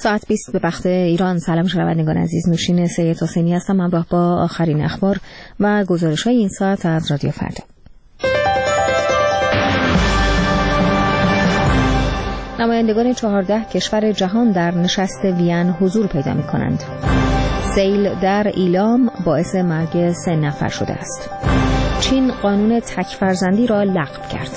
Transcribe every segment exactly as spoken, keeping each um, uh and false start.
ساعت بیست به وقت ایران. سلام شنوندگان عزیز، نوشین سید حسینی هستم همراه با آخرین اخبار و گزارش‌های این ساعت از رادیو فردا. نمایندگان چهارده کشور جهان در نشست وین حضور پیدا می‌کنند. سیل در ایلام باعث مرگ سه نفر شده است. چین قانون تک‌فرزندی را لغو کرد.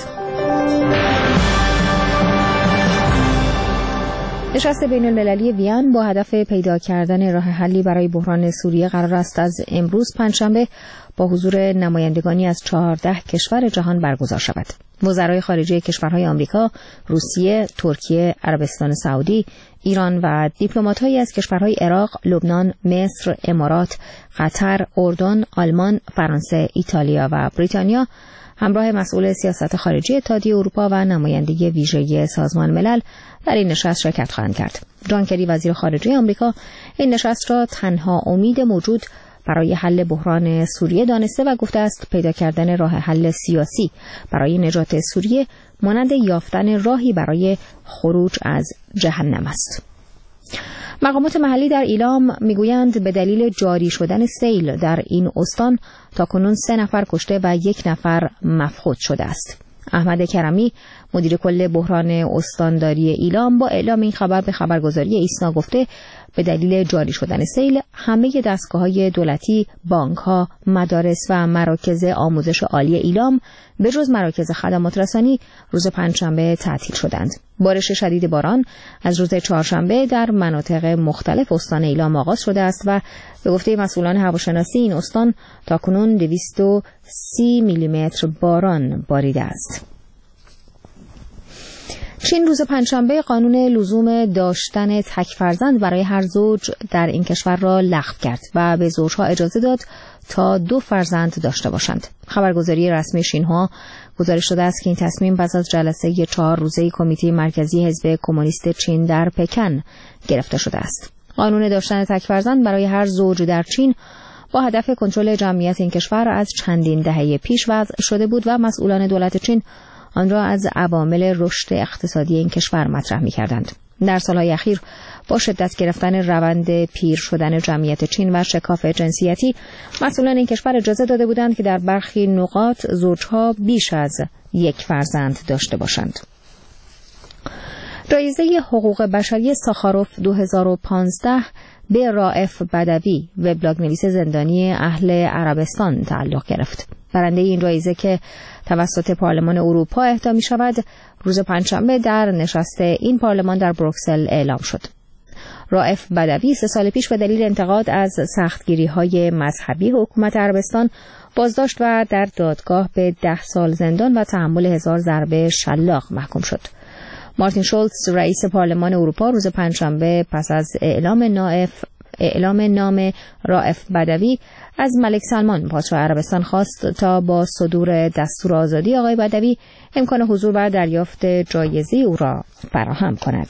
نشست بین المللی وین با هدف پیدا کردن راه حلی برای بحران سوریه قرار است از امروز پنجشنبه با حضور نمایندگانی از چهارده کشور جهان برگزار شود. وزرای خارجه کشورهای آمریکا، روسیه، ترکیه، عربستان سعودی، ایران و دیپلمات‌هایی از کشورهای عراق، لبنان، مصر، امارات، قطر، اردن، آلمان، فرانسه، ایتالیا و بریتانیا همراه مسئول سیاست خارجی اتحادیه اروپا و نماینده ویژه سازمان ملل در این نشست شرکت خواهند کرد. جان کری وزیر خارجه آمریکا این نشست را تنها امید موجود برای حل بحران سوریه دانسته و گفته است پیدا کردن راه حل سیاسی برای نجات سوریه مانند یافتن راهی برای خروج از جهنم است. مقامات محلی در ایلام میگویند به دلیل جاری شدن سیل در این استان تاکنون سه نفر کشته و یک نفر مفقود شده است. احمد کرمی مدیر کل بحران استانداری ایلام با اعلام این خبر به خبرگزاری ایسنا گفته به دلیل جاری شدن سیل همه دستگاه‌های دولتی، بانک‌ها، مدارس و مراکز آموزش عالی ایلام به جز مراکز خدمات رسانی روز پنجشنبه تعطیل شدند. بارش شدید باران از روز چهارشنبه در مناطق مختلف استان ایلام آغاز شده است و به گفته مسئولان هواشناسی این استان تاکنون دویست و سی میلیمتر باران باریده است. چین روز پنجشنبه قانون لزوم داشتن تک فرزند برای هر زوج در این کشور را لغو کرد و به زوجها اجازه داد تا دو فرزند داشته باشند. خبرگزاری رسمی شینهوا گزارش داده است که این تصمیم پس از جلسه چهار روزه کمیته مرکزی حزب کمونیست چین در پکن گرفته شده است. قانون داشتن تک فرزند برای هر زوج در چین با هدف کنترل جمعیت این کشور از چندین دهه پیش وضع شده بود و مسئولان دولت چین آن را از عوامل رشد اقتصادی این کشور مطرح می‌کردند. در سالهای اخیر با شدت گرفتن روند پیر شدن جمعیت چین و شکاف جنسیتی، مسئولان این کشور اجازه داده بودند که در برخی نقاط زوجها بیش از یک فرزند داشته باشند. جایزه حقوق بشری ساخاروف دو هزار و پانزده به رائف بدوی، وبلاگ نویس زندانی اهل عربستان تعلق گرفت. برنده این جایزه که توسط پارلمان اروپا اهدا می شود روز پنجشنبه در نشست این پارلمان در بروکسل اعلام شد. رائف بدوی سه سال پیش به دلیل انتقاد از سختگیری‌های مذهبی حکومت عربستان بازداشت و در دادگاه به ده سال زندان و تحمل هزار ضربه شلاق محکوم شد. مارتین شولتز رئیس پارلمان اروپا روز پنجشنبه پس از اعلام نائف اعلام نام رائف بدوی از ملک سلمان پادشاه عربستان خواست تا با صدور دستور آزادی آقای بدوی امکان حضور و دریافت جایزه او را فراهم کند.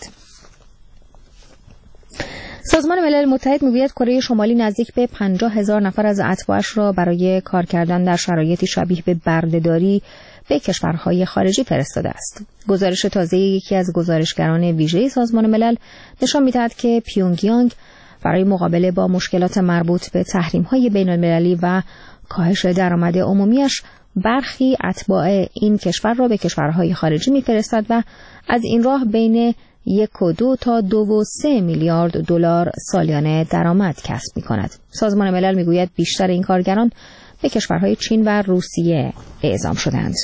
سازمان ملل متحد میگوید کره شمالی نزدیک به پنجاه هزار نفر از اتباعش را برای کار کردن در شرایطی شبیه به بردهداری به کشورهای خارجی فرستاده است. گزارش تازه یکی از گزارشگران ویژه سازمان ملل نشان می‌دهد که پیونگیانگ برای مقابله با مشکلات مربوط به تحریم‌های بین‌المللی و کاهش درآمد عمومیش برخی اتباع این کشور را به کشورهای خارجی می‌فرستد و از این راه بین یک و دو تا دو و سه میلیارد دلار سالیانه درآمد کسب می‌کند. سازمان ملل می‌گوید بیشتر این کارگران به کشورهای چین و روسیه اعزام شدند.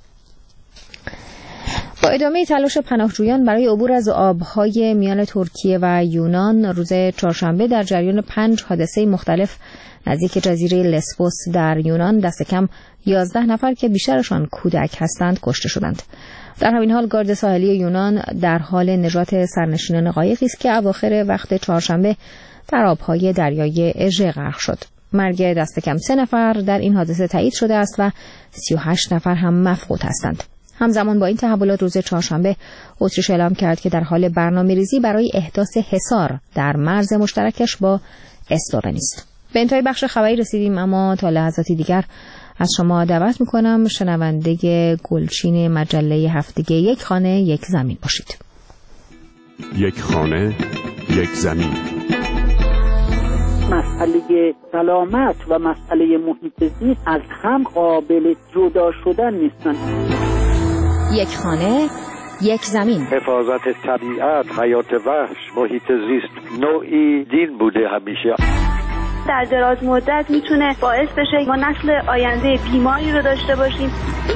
با ادامه تلاش پناهجویان برای عبور از آبهای میان ترکیه و یونان روز چهارشنبه در جریان پنج حادثه مختلف نزدیک جزیره لسبوس در یونان دست کم یازده نفر که بیشترشان کودک هستند کشته شدند. در همین حال گارد ساحلی یونان در حال نجات سرنشینان قایقی است که اواخر وقت چهارشنبه در آبهای دریای اژه غرق شد. مرگ دست کم سه نفر در این حادثه تایید شده است و سی و هشت نفر هم مفقود هستند. همزمان با این تحولات روز چهارشنبه اتریش اعلام کرد که در حال برنامه‌ریزی برای احداث حصار در مرز مشترکش با اسلوونی است. به انتهای بخش خبری رسیدیم، اما تا لحظاتی دیگر از شما دعوت میکنم شنونده گلچین مجله هفتگی یک خانه یک زمین باشید. یک خانه یک زمین. مسئله سلامت و مسئله محیط زیست از هم قابل جدا شدن نیستن. یک خانه، یک زمین. حفاظت طبیعت، حیات وحش، محیط زیست نوعی دین بوده همیشه. در دراز مدت میتونه باعث بشه ما نسل آینده بیماری رو داشته باشیم.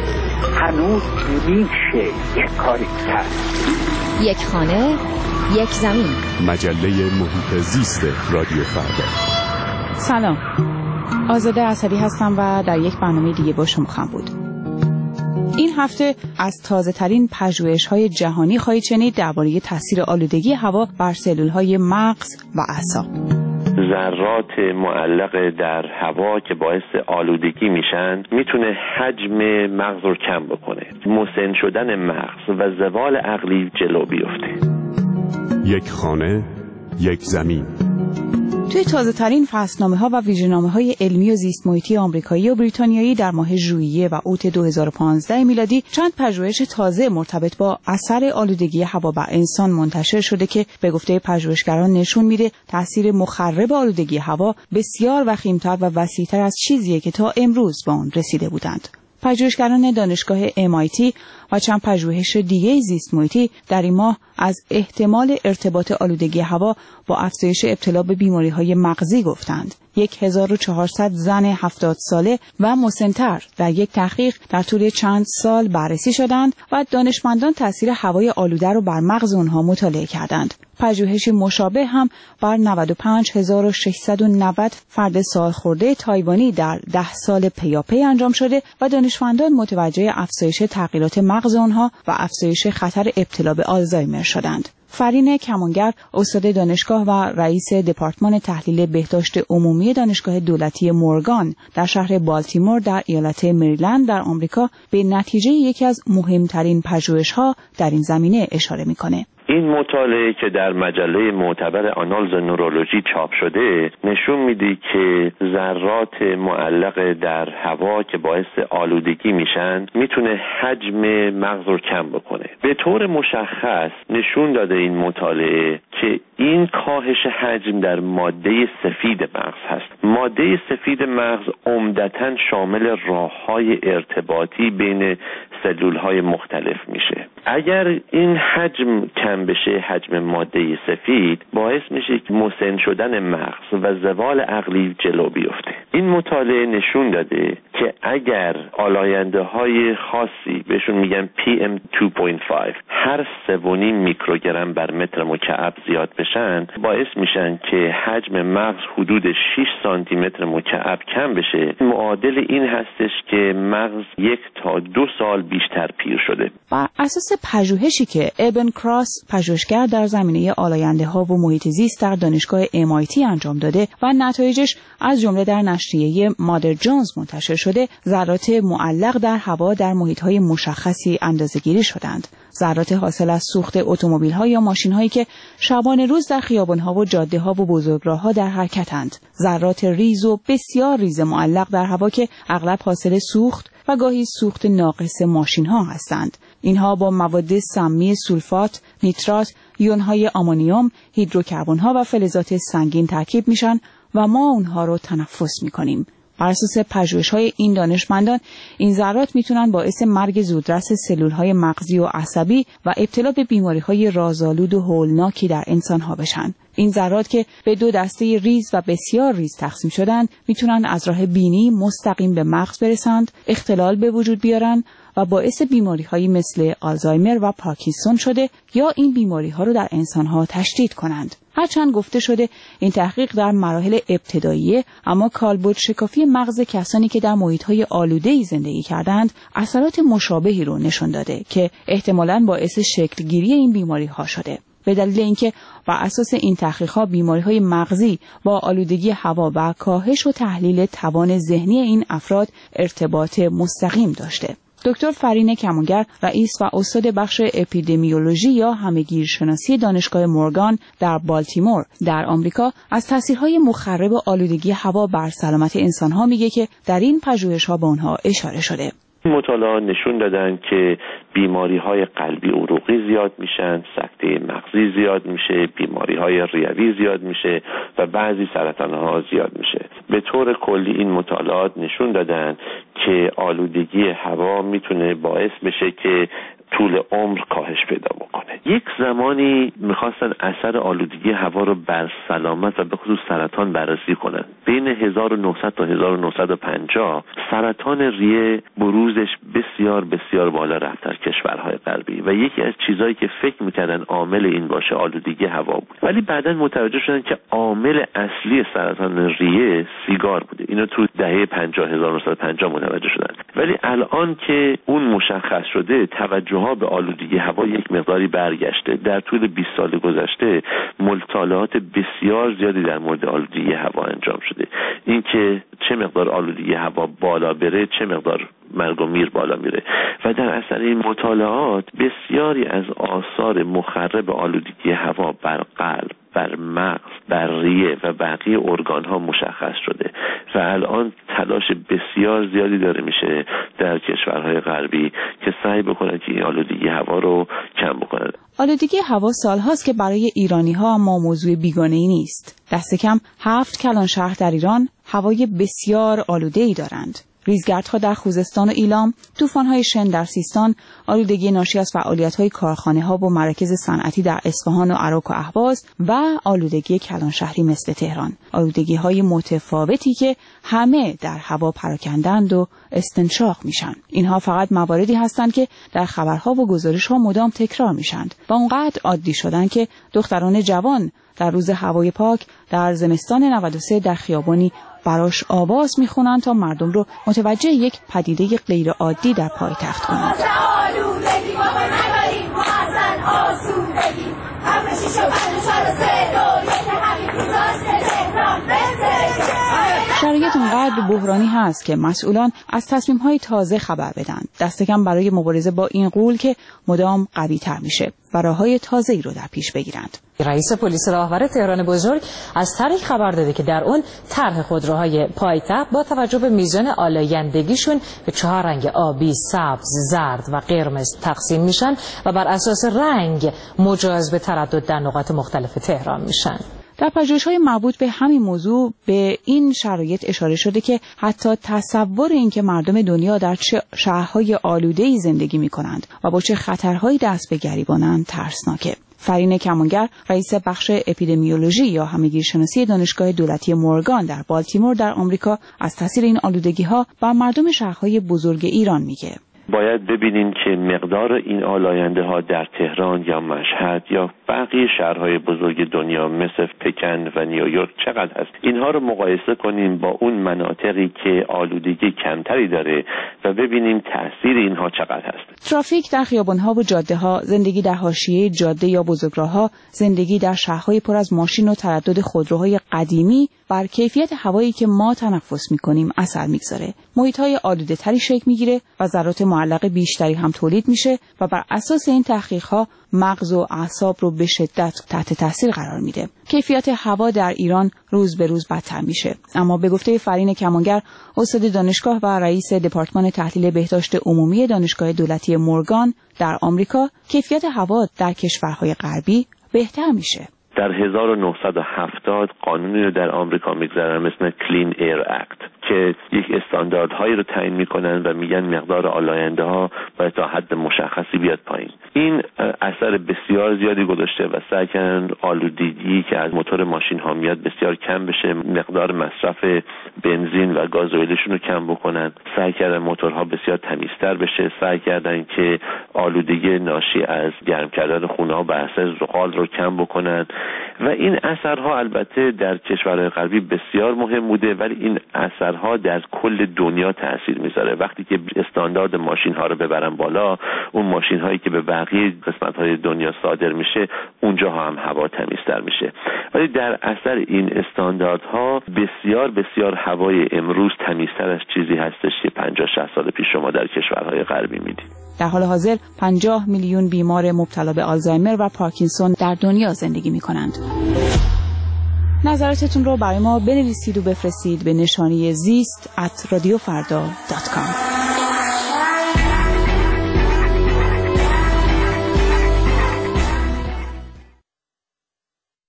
هنوز میشه یک کاری کرد. یک خانه، یک زمین. مجله محیط زیست رادیو فردا. سلام، آزاده عصبی هستم و در یک برنامه دیگه با شما خواهم بود. این هفته از تازه ترین پژوهش‌های جهانی خواهید شنید درباره تاثیر آلودگی هوا بر سلول‌های مغز و اعصاب. ذرات معلق در هوا که باعث آلودگی میشن میتونه حجم مغز رو کم بکنه، مسن شدن مغز و زوال عقلی جلو بیفته. یک خانه، یک زمین. توی تازه ترین فصلنامه ها و ویژه‌نامه های علمی و زیست محیطی آمریکایی و بریتانیایی در ماه ژوئیه و اوت دو هزار و پانزده میلادی چند پژوهش تازه مرتبط با اثر آلودگی هوا بر انسان منتشر شده که به گفته پژوهشگران نشون میده تاثیر مخرب آلودگی هوا بسیار وخیم‌تر و وسیع‌تر از چیزیه که تا امروز به آن رسیده بودند. پژوهشگران دانشگاه ام آی تی و چند پژوهش دیگه زیست محیطی در این ماه از احتمال ارتباط آلودگی هوا با افزایش ابتلا به بیماری‌های مغزی گفتند. هزار و چهارصد زن هفتاد ساله و مسن‌تر در یک تحقیق در طول چند سال بررسی شدند و دانشمندان تاثیر هوای آلوده را بر مغز آنها مطالعه کردند. پژوهشی مشابه هم بر نود و پنج هزار و ششصد و نود فرد سالخورده تایوانی در ده سال پیاپی انجام شده و دانشمندان متوجه افزایش تغییرات مغز آنها و افزایش خطر ابتلا به آلزایمر شدند. فرین کمانگر، استاد دانشگاه و رئیس دپارتمان تحلیل بهداشت عمومی دانشگاه دولتی مورگان در شهر بالتیمور در ایالت مریلند در آمریکا، به نتیجه یکی از مهمترین پژوهش‌ها در این زمینه اشاره می‌کنه. این مطالعه که در مجله معتبر آنالز نورولوژی چاپ شده نشون میده که ذرات معلق در هوا که باعث آلودگی میشن میتونه حجم مغز رو کم بکنه. به طور مشخص نشون داده این مطالعه که این کاهش حجم در ماده سفید مغز هست. ماده سفید مغز عمدتاً شامل راه‌های ارتباطی بین سلول‌های مختلف میشه. اگر این حجم کم بشه، حجم ماده سفید، باعث میشه که مسن شدن مغز و زوال عقلی جلو بیفته. این مطالعه نشون داده که اگر آلاینده‌های خاصی بهشون میگن پی ام دو و پنج هر سه و نیم میکروگرم بر متر مکعب زیاد بشن، باعث میشن که حجم مغز حدود شش سانتی متر مکعب کم بشه. معادل این هستش که مغز یک تا دو سال بیشتر پیر شده. بر اساس پژوهشی که ابن کراس، پژوهشگر در زمینه آلاینده‌ها و محیط زیست در دانشگاه ام آی تی انجام داده و نتایجش از جمله در نشریه مادر جونز منتشر شده، ذرات معلق در هوا در محیط‌های مشخصی اندازه‌گیری شدند. ذرات حاصل از سوخت اتومبیل‌ها یا ماشین‌هایی که شبانه روز در خیابان‌ها و جاده‌ها و بزرگراه‌ها در حرکتند. ذرات ریز و بسیار ریز معلق در هوا که اغلب حاصل سوخت و گاهی سوخت ناقص ماشین‌ها هستند. اینها با مواد سمی سولفات، نیترات، یون‌های آمونیوم، هیدروکربن‌ها و فلزات سنگین ترکیب میشن و ما اونها رو تنفس می‌کنیم. بر اساس پژوهش‌های این دانشمندان، این ذرات میتونن باعث مرگ زودرس سلول‌های مغزی و عصبی و ابتلا به بیماری‌های رازآلود و هولناکی در انسان‌ها بشن. این ذرات که به دو دسته ریز و بسیار ریز تقسیم شدن، میتونن از راه بینی مستقیم به مغز برسند، اختلال به وجود بیارن و باعث بیماری‌هایی مثل آلزایمر و پارکینسون شده یا این بیماری‌ها رو در انسان‌ها تشدید کنند. هرچند گفته شده این تحقیق در مراحل ابتداییه، اما کالبد شکافی مغز کسانی که در محیط‌های آلوده‌ای زندگی کردند اثرات مشابهی رو نشون داده که احتمالاً باعث شکل‌گیری این بیماری‌ها شده. به دلیل اینکه بر اساس این تحقیق‌ها بیماری‌های مغزی با آلودگی هوا و کاهش و تحلیل توان ذهنی این افراد ارتباط مستقیم داشته. دکتر فرین کمانگر، رئیس و استاد بخش اپیدمیولوژی یا همه‌گیرشناسی دانشگاه مورگان در بالتیمور در آمریکا، از تاثیرهای مخرب آلودگی هوا بر سلامت انسان‌ها میگه که در این پژوهش‌ها به آنها اشاره شده. مطالعه مطالعات نشون دادن که بیماری‌های قلبی عروقی زیاد میشن، سکته مغزی زیاد میشه، بیماری‌های ریوی زیاد میشه و بعضی سرطان‌ها زیاد میشه. به طور کلی این مطالعات نشون دادن که آلودگی هوا میتونه باعث بشه که طول عمر کاهش پیدا بکنه. یک زمانی میخواستن اثر آلودگی هوا رو بر سلامت و به خصوص سرطان بررسی کنن. بین هزار و نهصد تا هزار و نهصد و پنجاه سرطان ریه بروزش بسیار بسیار بالا رفت در کشورهای غربی و یکی از چیزایی که فکر میکردن عامل این باشه آلودگی هوا بود. ولی بعداً متوجه شدن که عامل اصلی سرطان ریه سیگار بوده. اینو تو دهه پنجاه هزار و نهصد و پنجاه متوجه شدن. ولی الان که اون مشخص شده توجه ها به آلودگی هوا یک مقداری برگشته. در طول بیست سال گذشته مطالعات بسیار زیادی در مورد آلودگی هوا انجام شده. اینکه چه مقدار آلودگی هوا بالا بره، چه مقدار مرگ و میر بالا میره و در اثر این مطالعات بسیاری از آثار مخرب آلودگی هوا بر قلب، بر مغز، بر ریه و بقیه ارگان ها مشخص شده و الان تلاش بسیار زیادی داره میشه در کشورهای غربی که سعی بکنن که این آلودگی هوا رو کم بکنن. آلودگی هوا سالهاست که برای ایرانی ها اما موضوع بیگانه‌ای نیست. دست کم هفت کلان شهر در ایران هوای بسیار آلوده‌ای دارند. ریزگردها در خوزستان و ایلام، طوفان‌های شن در سیستان، آلودگی ناشی از فعالیت‌های کارخانه‌ها و مراکز صنعتی در اصفهان و عراق و اهواز و آلودگی کلانشهری مثل تهران. آلودگی‌های متفاوتی که همه در هوا پراکندند و استنشاق میشن. اینها فقط مواردی هستند که در خبرها و گزارش‌ها مدام تکرار میشند و اونقدر عادی شدن که دختران جوان در روز هوای پاک در زمستان نود و سه در خیابانی براش آواز میخونن تا مردم رو متوجه یک پدیده غیر عادی در پایتخت کنند. شرایط اونقدر بحرانی هست که مسئولان از تصمیم‌های تازه خبر بدن، دست کم برای مبارزه با این غول که مدام قوی‌تر میشه و راه‌های تازه‌ای رو در پیش بگیرند. رئیس پلیس راهور تهران بزرگ از طرحی خبر داده که در اون طرح خودروهای پایتخت با توجه به میزان آلایندگیشون به چهار رنگ آبی، سبز، زرد و قرمز تقسیم میشن و بر اساس رنگ مجاز به تردد در نقاط مختلف تهران میشن. در پژوهش‌های مربوط به همین موضوع به این شرایط اشاره شده که حتی تصور این که مردم دنیا در چه شهرهای آلوده‌ای زندگی می‌کنند و با چه خطرهایی دست به گریبانند ترسناکه. فرین کمانگر، رئیس بخش اپیدمیولوژی یا همگیرشناسی دانشگاه دولتی مورگان در بالتیمور در آمریکا از تاثیر این آلودگی‌ها بر مردم شهرهای بزرگ ایران میگه. باید ببینین که مقدار این آلاینده ها در تهران یا مشهد یا بقیه شهرهای بزرگ دنیا مثل پکن و نیویورک چقدر هست. اینها رو مقایسه کنیم با اون مناطقی که آلودگی کمتری داره و ببینیم تاثیر اینها چقدر هست. ترافیک در خیابان‌ها و جاده‌ها، زندگی در حاشیه جاده یا بزرگراه‌ها، زندگی در شهرهای پر از ماشین و تردد خودروهای قدیمی بر کیفیت هوایی که ما تنفس می‌کنیم اثر می‌گذاره. محیط‌های آلوده‌تری شکل می‌گیره و ذرات معلق بیشتری هم تولید میشه و بر اساس این تحقیق‌ها مغز و اعصاب رو به شدت تحت تاثیر قرار میده. کیفیت هوا در ایران روز به روز بدتر میشه. اما به گفته فرین کمانگر، استاد دانشگاه و رئیس دپارتمان تحلیل بهداشت عمومی دانشگاه دولتی مورگان در آمریکا، کیفیت هوا در کشورهای غربی بهتر میشه. در هزار و نهصد و هفتاد قانونی رو در آمریکا میگذارن مثل کلین ایر اکت که یک استانداردهایی رو تعیین میکنن و میگن مقدار آلاینده ها باید تا حد مشخصی بیاد پایین. این اثر بسیار زیادی گذاشته و سعی کردن آلودگی که از موتور ماشین ها میاد بسیار کم بشه، مقدار مصرف بنزین و گازوئیلشون رو کم بکنن، سعی کردن موتورها بسیار تمیزتر بشه، سعی کردن که آلودگی ناشی از گرم کردن خونه ها بر اساس زغال رو کم بکنن و این اثرها البته در کشورهای غربی بسیار مهم بوده، ولی این اثرها در کل دنیا تاثیر میذاره. وقتی که استاندارد ماشین ها رو ببرن بالا، اون ماشین هایی که به بقیه قسمت های دنیا صادر میشه اونجا هم هوا تمیزتر میشه. ولی در اثر این استانداردها بسیار بسیار هوای امروز تمیزتر از چیزی هستش که پنجاه شصت سال پیش شما در کشورهای غربی میدید. در حال حاضر پنجاه میلیون بیمار مبتلا به آلزایمر و پارکینسون در دنیا زندگی میکنند. نظراتتون رو برای ما بنویسید و بفرستید به نشانی زیست ات رادیو فردا دات کام.